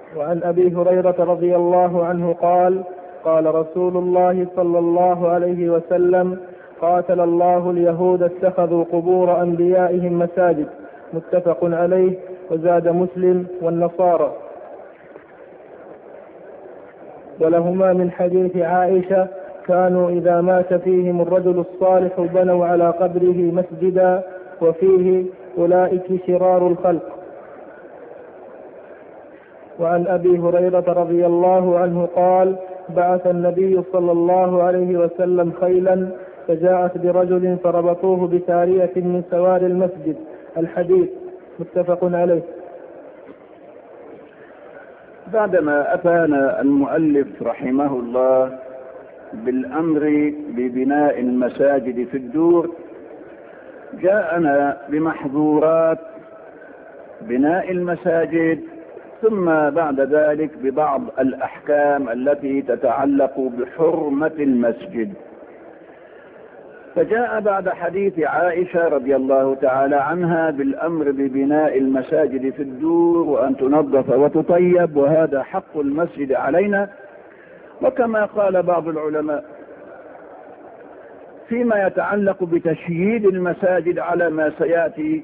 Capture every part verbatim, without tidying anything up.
وعن أبي هريرة رضي الله عنه قال قال رسول الله صلى الله عليه وسلم: قاتل الله اليهود اتخذوا قبور أنبيائهم مساجد. متفق عليه. وزاد مسلم: والنصارى. ولهما من حديث عائشة: كانوا إذا مات فيهم الرجل الصالح بنوا على قبره مسجدا وفيه أولئك شرار الخلق. وعن أبي هريرة رضي الله عنه قال: بعث النبي صلى الله عليه وسلم خيلا فجاءت برجل فربطوه بسارية من سوار المسجد. الحديث. متفق عليه. بعدما أتانا المؤلف رحمه الله بالأمر ببناء المساجد في الدور، جاءنا بمحظورات بناء المساجد، ثم بعد ذلك ببعض الأحكام التي تتعلق بحرمة المسجد. فجاء بعد حديث عائشة رضي الله تعالى عنها بالأمر ببناء المساجد في الدور وأن تنظف وتطيب، وهذا حق المسجد علينا. وكما قال بعض العلماء فيما يتعلق بتشييد المساجد على ما سيأتي،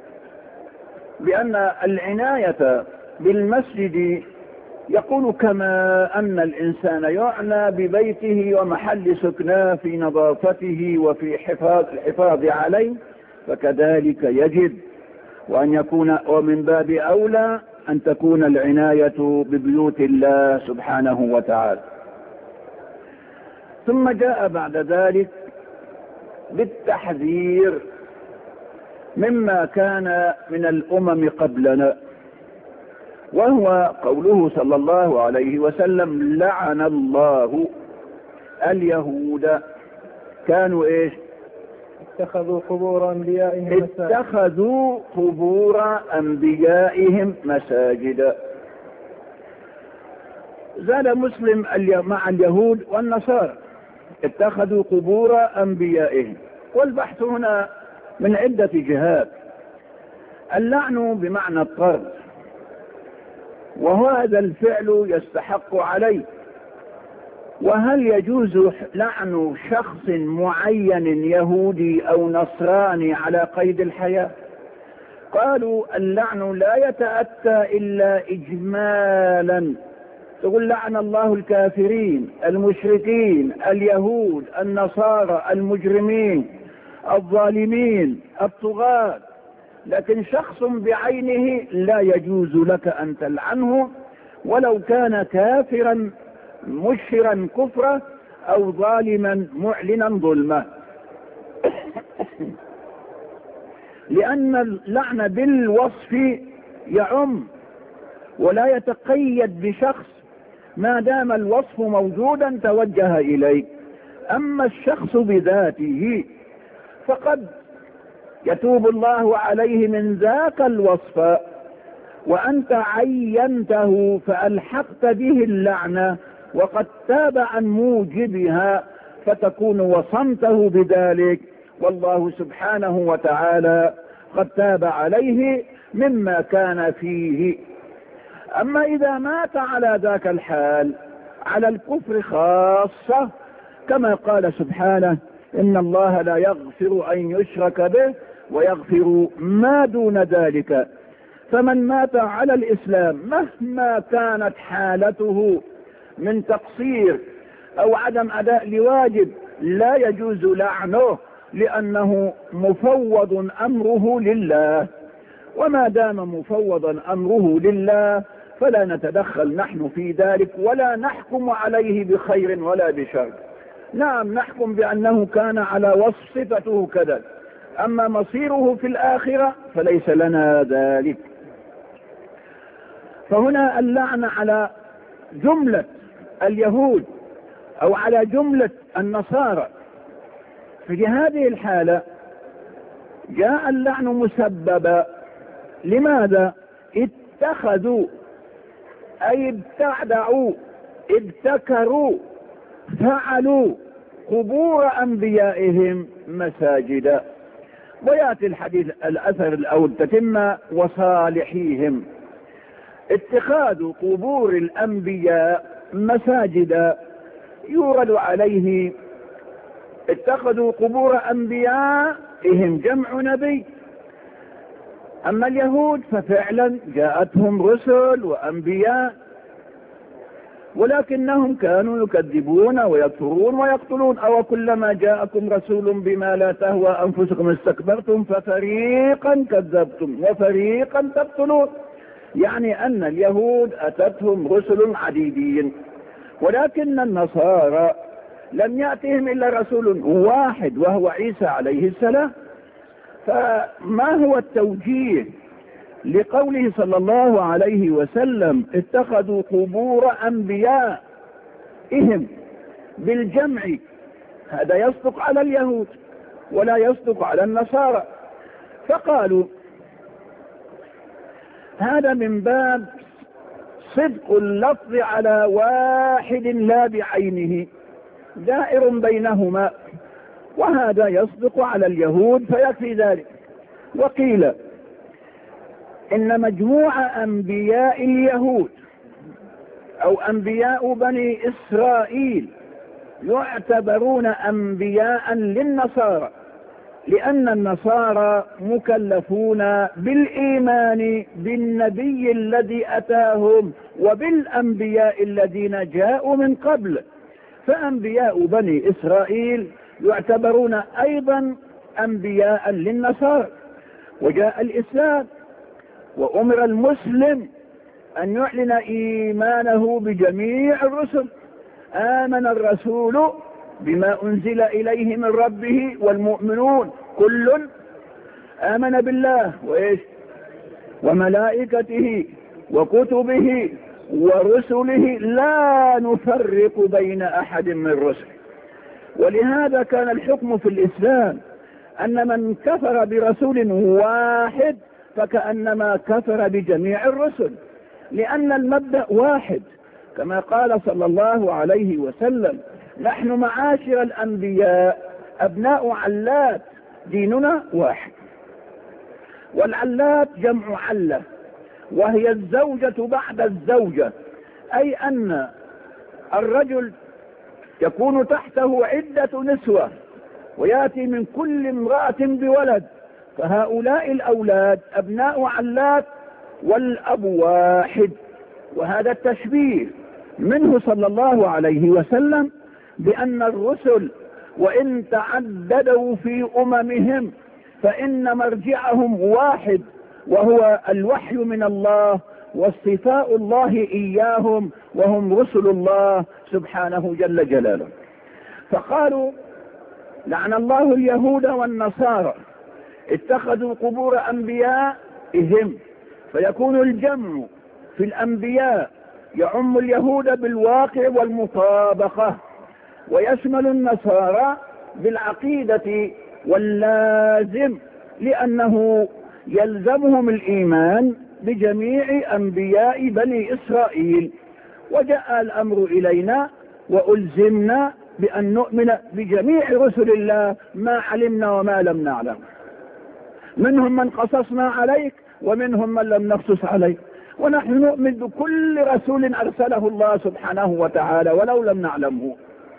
بأن العناية بالمسجد يقول كما أن الإنسان يعنى ببيته ومحل سكناه في نظافته وفي حفاظ الحفاظ عليه، فكذلك يجب وأن يكون، ومن باب أولى أن تكون العناية ببيوت الله سبحانه وتعالى. ثم جاء بعد ذلك بالتحذير مما كان من الأمم قبلنا، وهو قوله صلى الله عليه وسلم: لعن الله اليهود. كانوا ايش؟ اتخذوا قبور انبيائهم مساجد. اتخذوا قبور انبيائهم مساجد. زاد مسلم مع اليهود والنصارى: اتخذوا قبور انبيائهم. والبحث هنا من عدة جهات. اللعن بمعنى الطرد، وهذا الفعل يستحق عليه. وهل يجوز لعن شخص معين يهودي أو نصراني على قيد الحياة؟ قالوا اللعن لا يتأتى إلا إجمالا. تقول لعن الله الكافرين، المشركين، اليهود، النصارى، المجرمين، الظالمين، الطغاة، لكن شخص بعينه لا يجوز لك أن تلعنه ولو كان كافرا مشرا كفرا أو ظالما معلنا ظلمه، لأن اللعن بالوصف يعم ولا يتقيد بشخص، ما دام الوصف موجودا توجه إليه. أما الشخص بذاته فقد يتوب الله عليه من ذاك الوصف، وأنت عينته فألحقت به اللعنة وقد تاب عن موجبها، فتكون وصمته بذلك، والله سبحانه وتعالى قد تاب عليه مما كان فيه. أما إذا مات على ذاك الحال على الكفر خاصة، كما قال سبحانه: إن الله لا يغفر أن يشرك به ويغفر ما دون ذلك. فمن مات على الإسلام مهما كانت حالته من تقصير أو عدم أداء لواجب لا يجوز لعنه، لأنه مفوض أمره لله، وما دام مفوضا أمره لله فلا نتدخل نحن في ذلك ولا نحكم عليه بخير ولا بشر. نعم نحكم بأنه كان على وصف صفته كذا، أما مصيره في الآخرة فليس لنا ذلك. فهنا اللعنة على جملة اليهود أو على جملة النصارى. في هذه الحالة جاء اللعن مسببا. لماذا؟ اتخذوا أي ابتعدعوا، ابتكروا، فعلوا قبور أنبيائهم مساجدا. ويأتي الحديث الأثر الأول تتم: وصالحيهم. اتخاذ قبور الأنبياء مساجدا يورد عليه اتخذوا قبور أنبيائهم جمع نبي. أما اليهود ففعلا جاءتهم رسل وأنبياء، ولكنهم كانوا يكذبون ويكفرون ويقتلون. أو كلما جاءكم رسول بما لا تهوى أنفسكم استكبرتم ففريقا كذبتم وفريقا تقتلون. يعني أن اليهود أتتهم رسل عديدين، ولكن النصارى لم يأتهم إلا رسول واحد وهو عيسى عليه السلام. فما هو التوجيه لقوله صلى الله عليه وسلم اتخذوا قبور أنبيائهم بالجمع؟ هذا يصدق على اليهود ولا يصدق على النصارى. فقالوا هذا من باب صدق اللفظ على واحد لا بعينه دائر بينهما، وهذا يصدق على اليهود فيكفي ذلك. وقيل إن مجموع أنبياء اليهود أو أنبياء بني إسرائيل يعتبرون أنبياء للنصارى، لأن النصارى مكلفون بالإيمان بالنبي الذي أتاهم وبالأنبياء الذين جاءوا من قبل. فأنبياء بني إسرائيل يعتبرون أيضا أنبياء للنصارى. وجاء الإسلام وأمر المسلم أن يعلن إيمانه بجميع الرسل. آمن الرسول بما أنزل إليه من ربه والمؤمنون كل آمن بالله وإيش وملائكته وكتبه ورسله لا نفرق بين أحد من رسله. ولهذا كان الحكم في الإسلام أن من كفر برسول واحد فكأنما كفر بجميع الرسل، لأن المبدأ واحد، كما قال صلى الله عليه وسلم نحن معاشر الأنبياء أبناء علات ديننا واحد. والعلات جمع علة، وهي الزوجة بعد الزوجة، أي أن الرجل يكون تحته عدة نسوة ويأتي من كل امرأة بولد، فهؤلاء الأولاد أبناء علات والأب واحد. وهذا التشبيه منه صلى الله عليه وسلم بأن الرسل وإن تعددوا في أممهم فإن مرجعهم واحد، وهو الوحي من الله واصطفاء الله إياهم، وهم رسل الله سبحانه جل جلاله. فقالوا لعن الله اليهود والنصارى اتخذوا قبور أنبيائهم، فيكون الجمع في الأنبياء يعم اليهود بالواقع والمطابقة، ويشمل النصارى بالعقيدة واللازم، لأنه يلزمهم الإيمان بجميع أنبياء بني إسرائيل. وجاء الأمر إلينا وألزمنا بأن نؤمن بجميع رسل الله ما علمنا وما لم نعلم، منهم من قصصنا عليك ومنهم من لم نقصص عليك، ونحن نؤمن بكل رسول أرسله الله سبحانه وتعالى ولو لم نعلمه.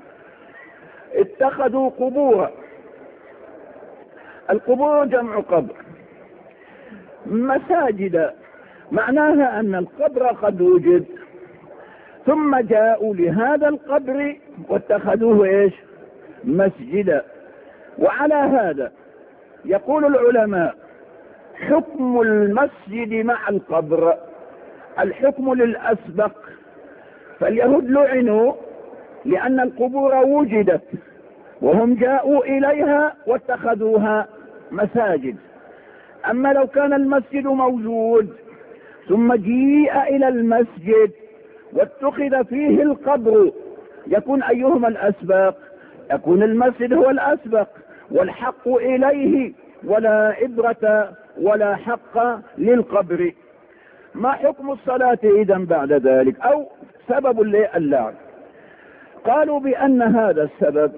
اتخذوا قبور، القبور جمع قبر، مساجد، معناها أن القبر قد وجد ثم جاءوا لهذا القبر واتخذوه ايش مسجدا. وعلى هذا يقول العلماء حكم المسجد مع القبر الحكم للأسبق. فاليهود لعنوا لأن القبور وجدت وهم جاءوا إليها واتخذوها مساجد. أما لو كان المسجد موجود ثم جيء إلى المسجد واتخذ فيه القبر يكون أيهما الأسبق؟ يكون المسجد هو الأسبق والحق إليه، ولا إبرة ولا حق للقبر. ما حكم الصلاة إذن بعد ذلك أو سبب اللعن؟ قالوا بأن هذا السبب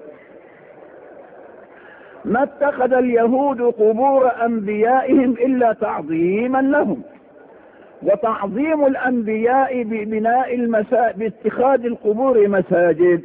ما اتخذ اليهود قبور أنبيائهم إلا تعظيما لهم، وتعظيم الأنبياء ببناء المسا... باتخاذ القبور مساجد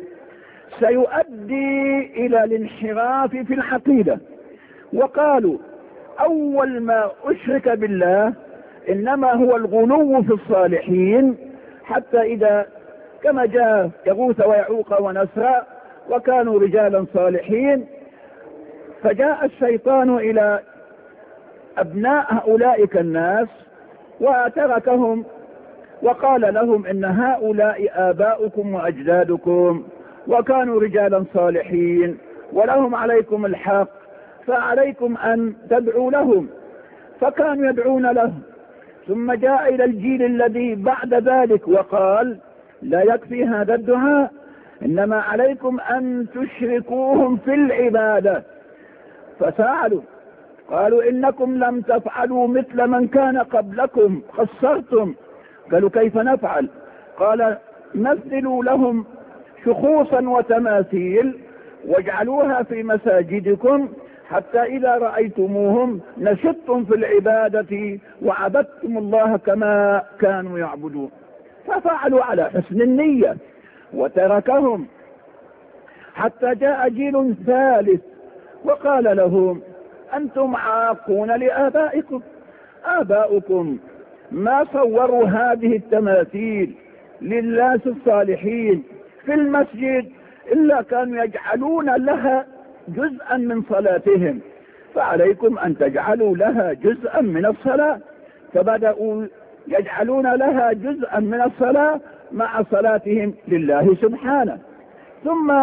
سيؤدي إلى الانحراف في العقيدة. وقالوا أول ما أشرك بالله إنما هو الغلو في الصالحين، حتى إذا كما جاء يغوث ويعوق ونسرا وكانوا رجالا صالحين، فجاء الشيطان إلى أبناء أولئك الناس وتركهم وقال لهم إن هؤلاء آباؤكم وأجدادكم وكانوا رجالا صالحين ولهم عليكم الحق، فعليكم أن تدعوا لهم. فكانوا يدعون لهم. ثم جاء إلى الجيل الذي بعد ذلك وقال لا يكفي هذا الدعاء، إنما عليكم أن تشركوهم في العبادة. فسألوا قالوا إنكم لم تفعلوا مثل من كان قبلكم، خسرتم. قالوا كيف نفعل؟ قال مثلوا لهم شخوصا وتماثيل واجعلوها في مساجدكم، حتى إذا رأيتموهم نشطتم في العبادة وعبدتم الله كما كانوا يعبدون. ففعلوا على حسن النية وتركهم، حتى جاء جيل ثالث وقال لهم أنتم عاقون لآبائكم، آباؤكم ما صوروا هذه التماثيل للناس الصالحين في المسجد إلا كانوا يجعلون لها جزءا من صلاتهم، فعليكم أن تجعلوا لها جزءا من الصلاة. فبدأوا يجعلون لها جزءا من الصلاة مع صلاتهم لله سبحانه. ثم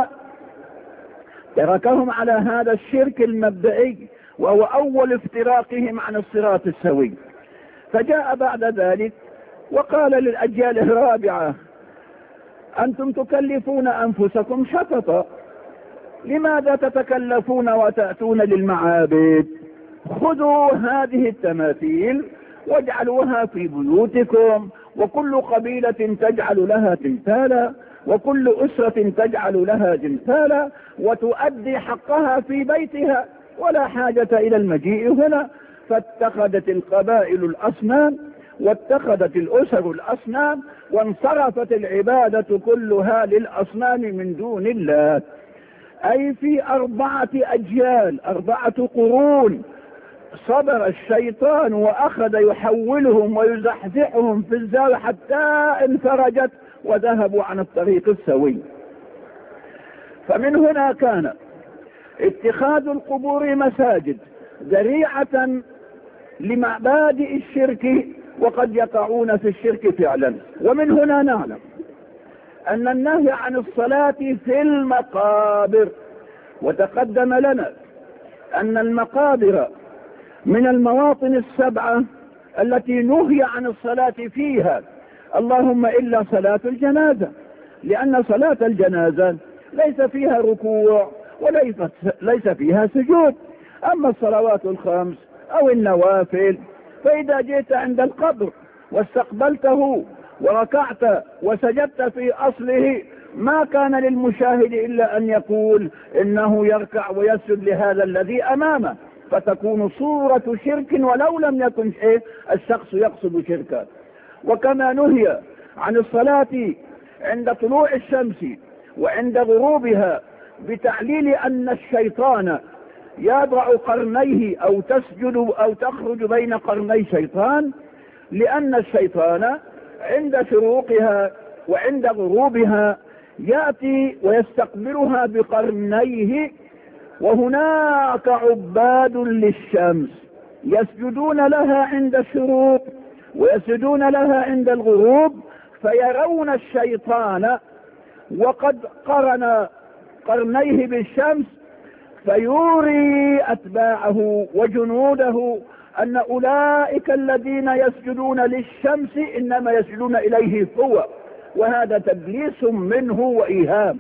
تركهم على هذا الشرك المبدئي وهو أول افتراقهم عن الصراط السوي. فجاء بعد ذلك وقال للأجيال الرابعة أنتم تكلفون أنفسكم شططا، لماذا تتكلفون وتأتون للمعابد؟ خذوا هذه التماثيل واجعلوها في بيوتكم، وكل قبيلة تجعل لها تمثالا، وكل أسرة تجعل لها تمثالا، وتؤدي حقها في بيتها، ولا حاجة إلى المجيء هنا. فاتخذت القبائل الأصنام واتخذت الأسر الأصنام، وانصرفت العبادة كلها للأصنام من دون الله. أي في أربعة أجيال، أربعة قرون، صبر الشيطان وأخذ يحولهم ويزحزحهم في الزاوية حتى انفرجت وذهبوا عن الطريق السوي. فمن هنا كان اتخاذ القبور مساجد ذريعة لمبادئ الشرك، وقد يقعون في الشرك فعلا. ومن هنا نعلم أن النهي عن الصلاة في المقابر، وتقدم لنا أن المقابر من المواطن السبعة التي نهي عن الصلاة فيها، اللهم إلا صلاة الجنازة، لأن صلاة الجنازة ليس فيها ركوع وليس فيها سجود. أما الصلوات الخمس أو النوافل فإذا جئت عند القبر واستقبلته وركعت وسجدت في أصله، ما كان للمشاهد إلا أن يقول إنه يركع ويسجد لهذا الذي أمامه، فتكون صورة شرك ولو لم يكن إيه الشخص يقصد شركا. وكما نهي عن الصلاة عند طلوع الشمس وعند غروبها بتعليل أن الشيطان يضع قرنيه أو تسجد أو تخرج بين قرني شيطان، لأن الشيطان عند شروقها وعند غروبها يأتي ويستقبلها بقرنيه. وهناك عباد للشمس يسجدون لها عند الشروق ويسجدون لها عند الغروب، فيرون الشيطان وقد قرن قرنيه بالشمس، فيوري أتباعه وجنوده أن أولئك الذين يسجدون للشمس إنما يسجدون إليه هو، وهذا تدليس منه وإيهام.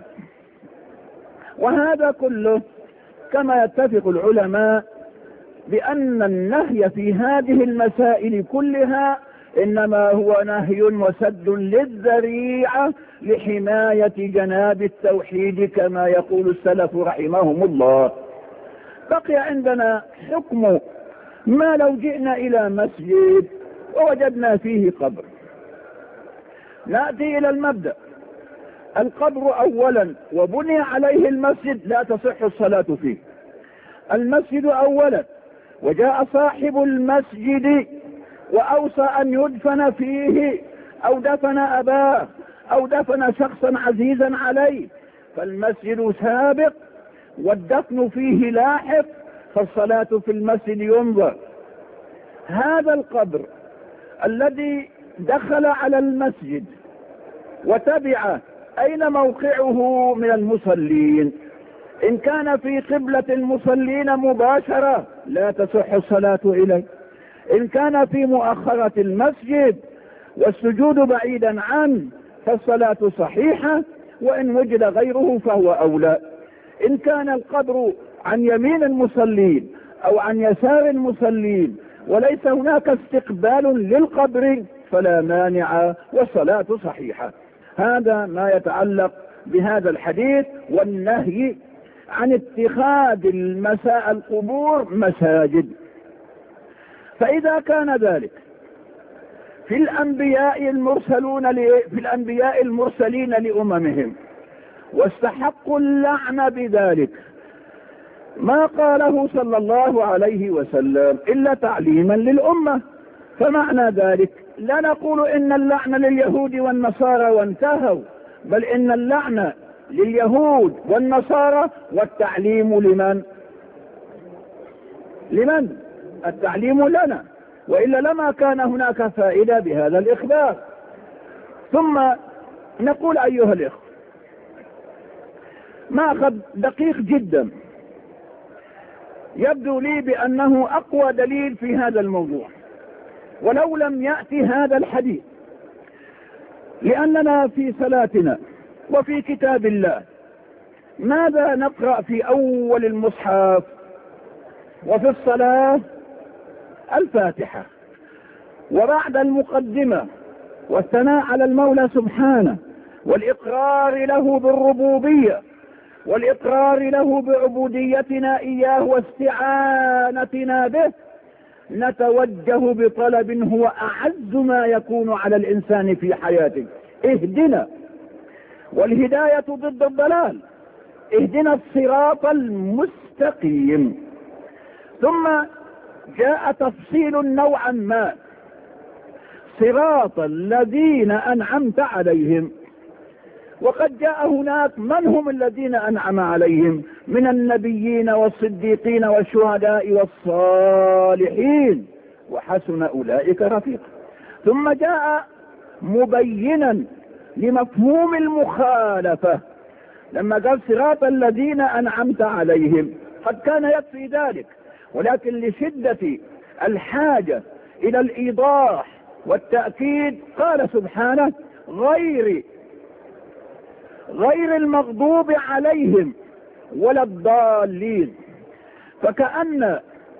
وهذا كله كما يتفق العلماء بأن النهي في هذه المسائل كلها إنما هو نهي وسد للذريعة لحماية جناب التوحيد كما يقول السلف رحمهم الله. بقي عندنا حكم ما لو جئنا إلى مسجد ووجدنا فيه قبر. نأتي إلى المبدأ. القبر أولا وبني عليه المسجد لا تصح الصلاة فيه. المسجد أولا وجاء صاحب المسجد وأوصى أن يدفن فيه أو دفن أباه أو دفن شخصا عزيزا عليه، فالمسجد سابق والدفن فيه لاحق، فالصلاة في المسجد ينظر. هذا القبر الذي دخل على المسجد وتبع أين موقعه من المصلين، إن كان في قبلة المصلين مباشرة لا تصح الصلاة إليه، إن كان في مؤخرة المسجد والسجود بعيدا عنه فالصلاة صحيحة، وإن وجد غيره فهو أولى. إن كان القبر عن يمين المصلين أو عن يسار المصلين وليس هناك استقبال للقبر فلا مانع والصلاة صحيحة. هذا ما يتعلق بهذا الحديث والنهي عن اتخاذ المساء القبور مساجد. فإذا كان ذلك في الأنبياء المرسلون في الأنبياء المرسلين لأممهم واستحقوا اللعن بذلك، ما قاله صلى الله عليه وسلم إلا تعليما للأمة، فمعنى ذلك لا نقول إن اللعن لليهود والنصارى وانتهوا، بل إن اللعن لليهود والنصارى والتعليم لمن؟ لمن؟ التعليم لنا، وإلا لما كان هناك فائدة بهذا الإخبار. ثم نقول أيها الإخوة، مأخذ دقيق جدا يبدو لي بأنه أقوى دليل في هذا الموضوع ولو لم يأتي هذا الحديث، لأننا في صلاتنا وفي كتاب الله ماذا نقرأ في أول المصحف وفي الصلاة؟ الفاتحة، وبعد المقدمة والثناء على المولى سبحانه والإقرار له بالربوبية والإقرار له بعبوديتنا إياه واستعانتنا به، نتوجه بطلب هو أعز ما يكون على الإنسان في حياته: اهدنا. والهداية ضد الضلال، اهدنا الصراط المستقيم. ثم جاء تفصيل نوعا ما: صراط الذين أنعمت عليهم. وقد جاء هناك من هم الذين أنعم عليهم من النبيين والصديقين والشهداء والصالحين وحسن أولئك رفيقا. ثم جاء مبينا لمفهوم المخالفة لما قال صراط الذين أنعمت عليهم، قد كان يكفي ذلك، ولكن لشدة الحاجة إلى الإيضاح والتأكيد قال سبحانه: غير غير المغضوب عليهم ولا الضالين. فكأن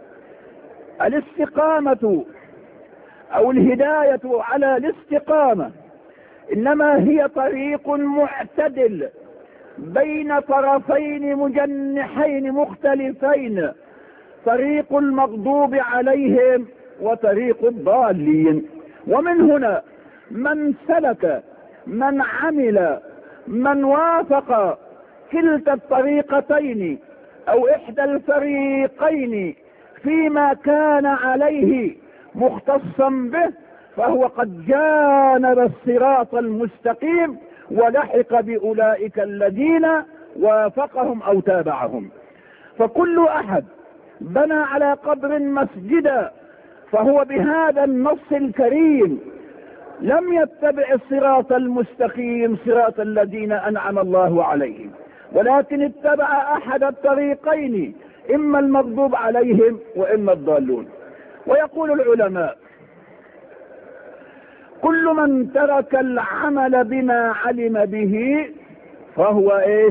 الاستقامة أو الهداية على الاستقامة إنما هي طريق معتدل بين طرفين مجنحين مختلفين، طريق المغضوب عليهم وطريق الضالين. ومن هنا من سلك من عمل من وافق كلتا الطريقتين أو إحدى الفريقين فيما كان عليه مختصا به فهو قد جانب الصراط المستقيم ولحق بأولئك الذين وافقهم أو تابعهم. فكل أحد بنى على قبر مسجدا فهو بهذا النص الكريم لم يتبع الصراط المستقيم صراط الذين أنعم الله عليهم، ولكن اتبع أحد الطريقين، إما المغضوب عليهم وإما الضالون. ويقول العلماء: كل من ترك العمل بما علم به فهو ايش؟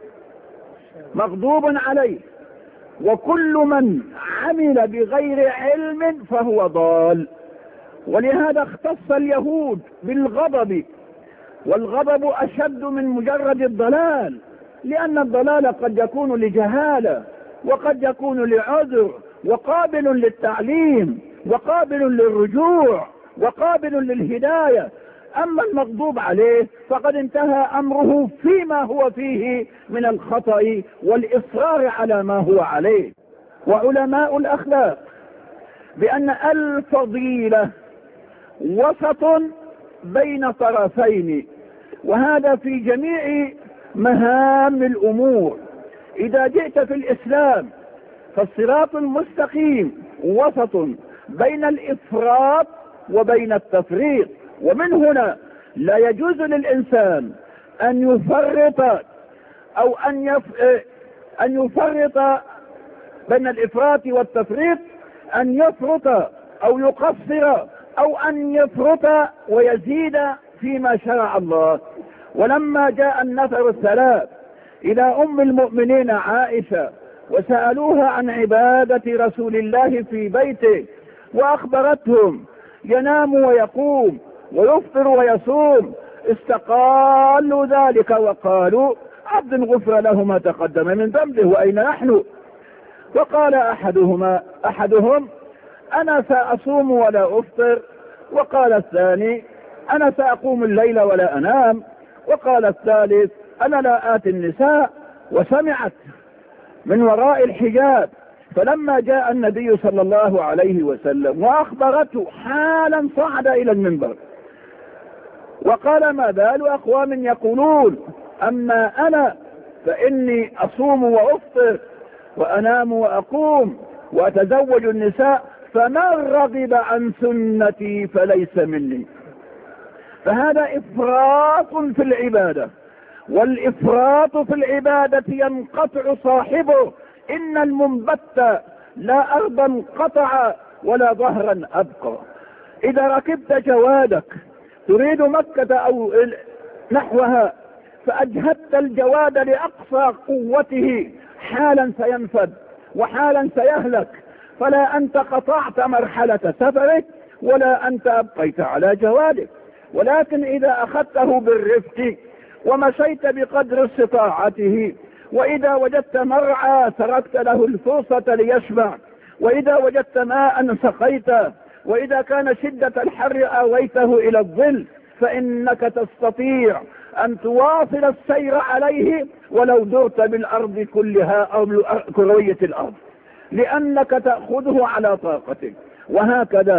مغضوب عليه، وكل من عمل بغير علم فهو ضال. ولهذا اختص اليهود بالغضب، والغضب أشد من مجرد الضلال، لأن الضلال قد يكون لجهالة وقد يكون لعذر وقابل للتعليم وقابل للرجوع، وقابل للهداية. أما المغضوب عليه فقد انتهى أمره فيما هو فيه من الخطأ والإصرار على ما هو عليه. وعلماء الأخلاق بأن الفضيلة وسط بين طرفين، وهذا في جميع مهام الأمور. إذا جئت في الإسلام فالصراط المستقيم وسط بين الإفراط وبين التفريط، ومن هنا لا يجوز للإنسان أن يفرط أو أن يف... أن يفرط بين الإفراط والتفريط، أن يفرط أو يقصر، أو أن يفرط ويزيد فيما شرع الله. ولما جاء النفر الثلاث إلى أم المؤمنين عائشة وسألوها عن عبادة رسول الله في بيته، وأخبرتهم ينام ويقوم ويفطر ويصوم، استقالوا ذلك وقالوا عبد غفر له ما تقدم من ذنبه وأين نحن؟ وقال أحدهما أحدهم أنا سأصوم ولا أفطر، وقال الثاني أنا سأقوم الليل ولا أنام، وقال الثالث أنا لا آتي النساء. وسمعت من وراء الحجاب. فلما جاء النبي صلى الله عليه وسلم وأخبرته حالا صعد إلى المنبر وقال ما بال أقوام يقولون أما أنا فإني أصوم وأفطر وأنام وأقوم وأتزوج النساء، فمن رغب عن سنتي فليس مني. فهذا إفراط في العبادة، والإفراط في العبادة ينقطع صاحبه. إن المنبت لا أرضا قطع ولا ظهرا أبقى. إذا ركبت جوادك تريد مكة أو نحوها فأجهدت الجواد لأقصى قوته، حالا سينفد وحالا سيهلك، فلا أنت قطعت مرحلة سفرك ولا أنت أبقيت على جوادك. ولكن إذا أخذته بالرفق ومشيت بقدر استطاعته، وإذا وجدت مرعى تركت له الفرصة ليشبع، وإذا وجدت ماء سقيته، وإذا كان شدة الحر آويته إلى الظل، فإنك تستطيع أن تواصل السير عليه ولو درت بالأرض كلها أو كروية الأرض، لأنك تأخذه على طاقتك. وهكذا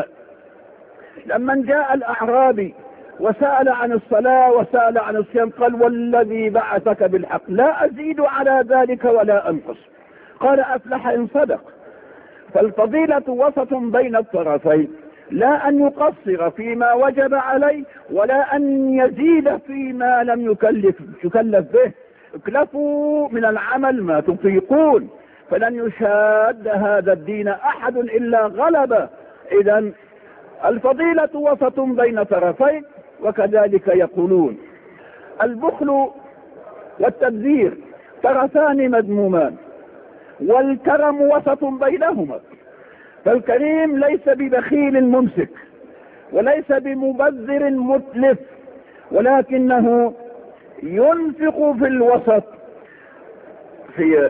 لما جاء الأعرابي وسأل عن الصلاة وسأل عن الصيام قال والذي بعثك بالحق لا أزيد على ذلك ولا أنقص. قال أفلح إن صدق. فالفضيلة وسط بين الطرفين، لا أن يقصر فيما وجب عليه ولا أن يزيد فيما لم يكلف, يكلف به. اكلفوا من العمل ما تطيقون، فلن يشاد هذا الدين أحد إلا غلبه. إذن الفضيلة وسط بين طرفين. وكذلك يقولون البخل والتبذير طرفان مذمومان، والكرم وسط بينهما. فالكريم ليس ببخيل ممسك وليس بمبذر متلف، ولكنه ينفق في الوسط. في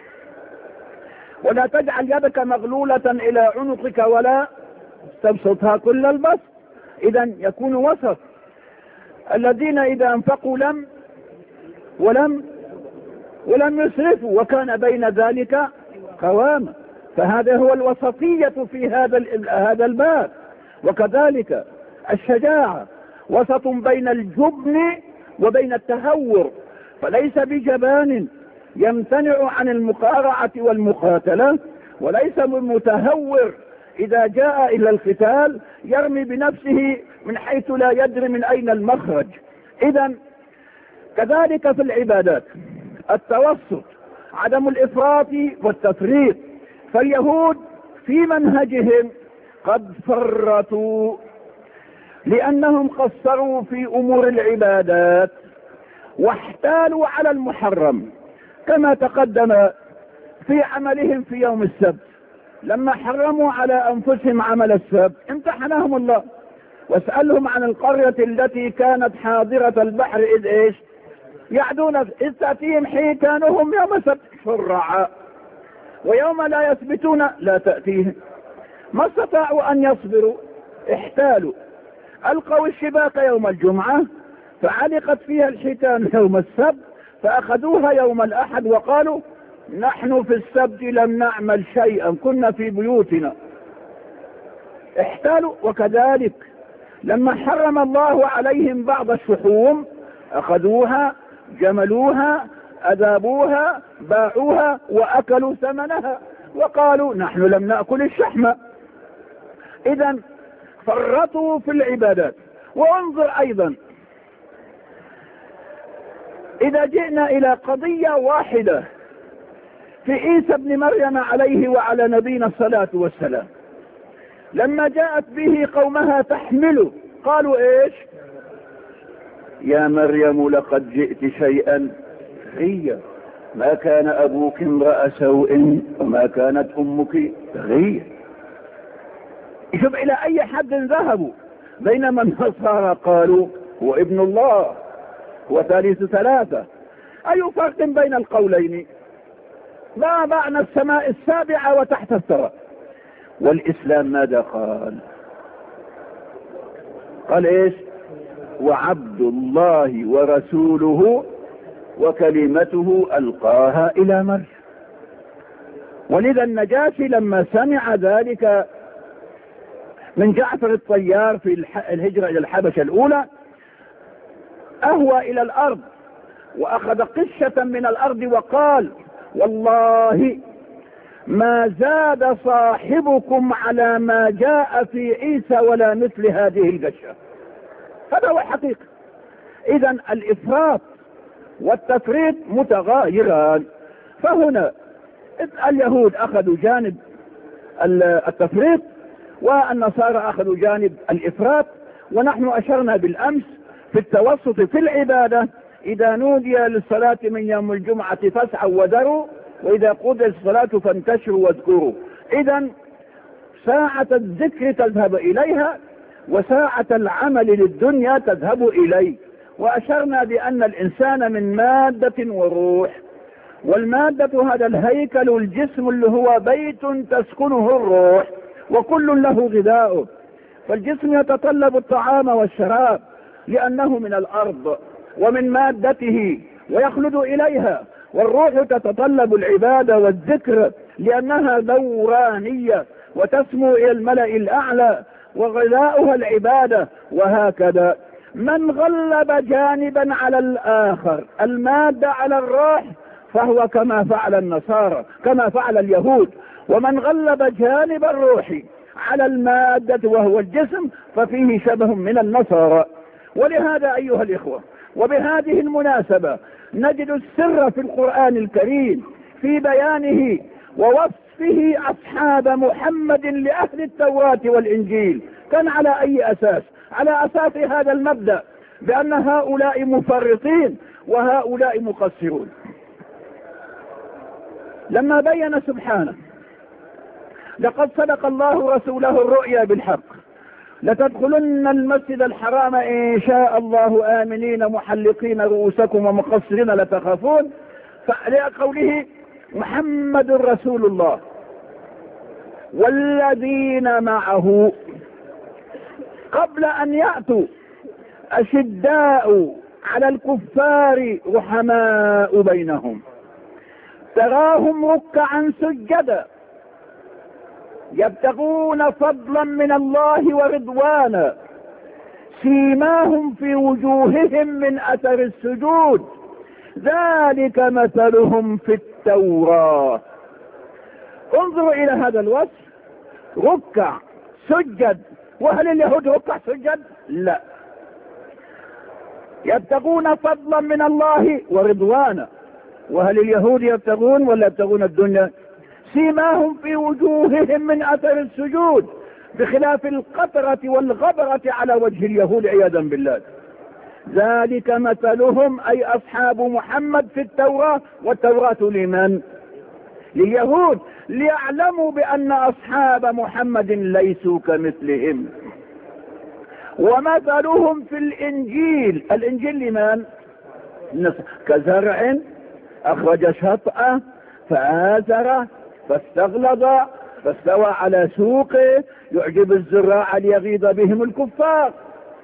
ولا تجعل يدك مغلولة إلى عنقك ولا تبسطها كل البسط. إذن يكون وسط. الذين إذا أنفقوا لم ولم ولم يسرفوا وكان بين ذلك قواما. فهذا هو الوسطية في هذا هذا الباب. وكذلك الشجاعة وسط بين الجبن وبين التهور، فليس بجبان يمتنع عن المقارعة والمقاتلة، وليس بمتهور إذا جاء إلى القتال يرمي بنفسه من حيث لا يدري من أين المخرج. إذن كذلك في العبادات التوسط، عدم الإفراط والتفريط. فاليهود في منهجهم قد فرطوا لأنهم قصروا في أمور العبادات واحتالوا على المحرم، كما تقدم في عملهم في يوم السبت. لما حرموا على أنفسهم عمل السبت امتحنهم الله. واسألهم عن القرية التي كانت حاضرة البحر إذ إيش يعدون إذ تأتيهم حيتانهم يوم السبت شرعا ويوم لا يثبتون لا تأتيهم. ما استطاعوا أن يصبروا، احتالوا. ألقوا الشباك يوم الجمعة فعلقت فيها الحيتان يوم السبت، فأخذوها يوم الأحد وقالوا نحن في السبت لم نعمل شيئا، كنا في بيوتنا. احتالوا. وكذلك لما حرم الله عليهم بعض الشحوم أخذوها جملوها أذابوها باعوها وأكلوا ثمنها وقالوا نحن لم نأكل الشحم. إذن فرطوا في العبادات. وانظر أيضا إذا جئنا إلى قضية واحدة في عيسى ابن مريم عليه وعلى نبينا الصلاة والسلام، لما جاءت به قومها تحمله قالوا ايش؟ يا مريم لقد جئت شيئا غيا، ما كان أبوك امرأ سوء وما كانت أمك غيا. شوف إلى أي حد ذهبوا. بينما النصارى قالوا هو ابن الله وثالث ثلاثة. أي فرق بين القولين؟ ما معنى السماء السابعة وتحت الثرى؟ والإسلام ماذا قال؟ قال ايش؟ وعبد الله ورسوله وكلمته ألقاها إلى مريم. ولذا النجاشي لما سمع ذلك من جعفر الطيار في الهجرة إلى الحبشة الأولى أهوى إلى الأرض وأخذ قشة من الأرض وقال والله ما زاد صاحبكم على ما جاء في عيسى ولا مثل هذه القشة. هذا هو الحقيقة. إذن الإفراط والتفريط متغايران. فهنا اليهود أخذوا جانب التفريط والنصارى أخذوا جانب الإفراط. ونحن أشرنا بالأمس في التوسط في العبادة. إذا نودي للصلاة من يوم الجمعة فاسعوا وذروا، وإذا قضيت الصلاة فانتشروا واذكروا. إذن ساعة الذكر تذهب إليها وساعة العمل للدنيا تذهب إليه. وأشرنا بأن الإنسان من مادة وروح، والمادة هذا الهيكل الجسم اللي هو بيت تسكنه الروح وكل له غذاؤه. فالجسم يتطلب الطعام والشراب لأنه من الأرض ومن مادته ويخلد إليها، والروح تتطلب العبادة والذكر لأنها دورانية وتسمو إلى الملأ الأعلى وغذاؤها العبادة. وهكذا من غلب جانبا على الآخر، المادة على الروح، فهو كما فعل النصارى كما فعل اليهود. ومن غلب جانب الروح على المادة وهو الجسم ففيه شبه من النصارى. ولهذا أيها الإخوة وبهذه المناسبة نجد السر في القرآن الكريم في بيانه ووصفه أصحاب محمد لأهل التوراة والإنجيل. كان على أي أساس؟ على أساس هذا المبدأ بأن هؤلاء مفرطين وهؤلاء مقصرون. لما بين سبحانه لقد صدق الله رسوله الرؤيا بالحق لتدخلن المسجد الحرام إن شاء الله آمنين محلقين رؤوسكم ومقصرين لا تخافون، فلقوله محمد رسول الله والذين معه قبل أن يأتوا أشداء على الكفار رحماء بينهم تراهم ركعا سجدا يبتغون فضلا من الله ورضوانا سيماهم في وجوههم من أثر السجود ذلك مثلهم في التوراة. انظروا إلى هذا الوصف، ركع سجد. وهل اليهود ركع سجد؟ لا. يبتغون فضلا من الله ورضوانا. وهل اليهود يبتغون ولا يبتغون الدنيا؟ سيماهم في وجوههم من أثر السجود، بخلاف القطرة والغبرة على وجه اليهود عياذا بالله. ذلك مثلهم أي أصحاب محمد في التوراة. والتوراة لمن؟ لليهود، ليعلموا بأن أصحاب محمد ليسوا كمثلهم. ومثلهم في الإنجيل، الإنجيل لمن؟ كزرع أخرج شطأه فآزره فاستغلظ فاستوى على سوقه يعجب الزراع ليغيظ بهم الكفار.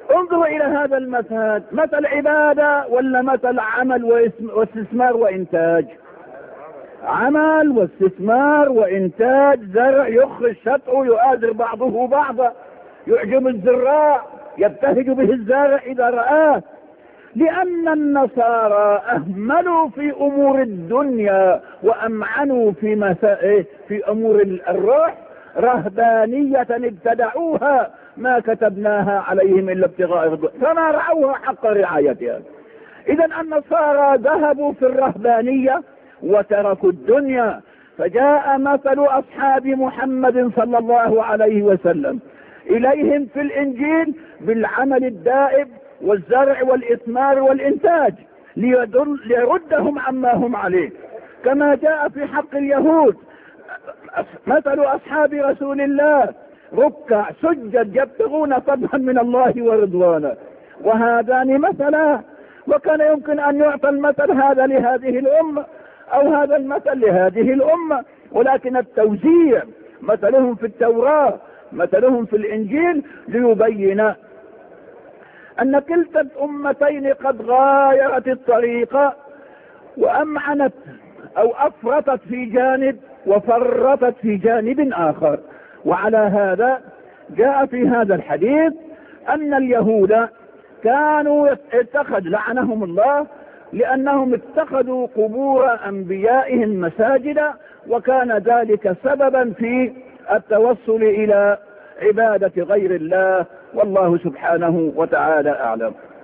انظروا الى هذا المثل، مثل عبادة ولا مثل عمل واستثمار وانتاج؟ عمل واستثمار وانتاج، زرع يخرج شطعه يؤازر بعضه بعضا، يعجب الزراع، يبتهج به الزارع اذا رآه. لان النصارى اهملوا في امور الدنيا وامعنوا في مسائل في امور الروح، رهبانية ابتدعوها ما كتبناها عليهم الا ابتغاء رضوان، فما رعوها حق رعايتها. اذا النصارى ذهبوا في الرهبانية وتركوا الدنيا. فجاء مثل اصحاب محمد صلى الله عليه وسلم اليهم في الانجيل بالعمل الدائب والزرع والاثمار والانتاج ليردهم عما هم عليه. كما جاء في حق اليهود مثل اصحاب رسول الله ركع سجد يبتغون فضلا من الله ورضوانا، وهذان مثلا. وكان يمكن ان يعطى المثل هذا لهذه الامة او هذا المثل لهذه الامة، ولكن التوزيع مثلهم في التوراة مثلهم في الانجيل ليبين ان كلتا الامتين قد غايرت الطريقة وامعنت او افرطت في جانب وفرطت في جانب اخر. وعلى هذا جاء في هذا الحديث ان اليهود كانوا اتخذ لعنهم الله لانهم اتخذوا قبور انبيائهم مساجدا، وكان ذلك سببا في التوصل الى عبادة غير الله، والله سبحانه وتعالى اعلم.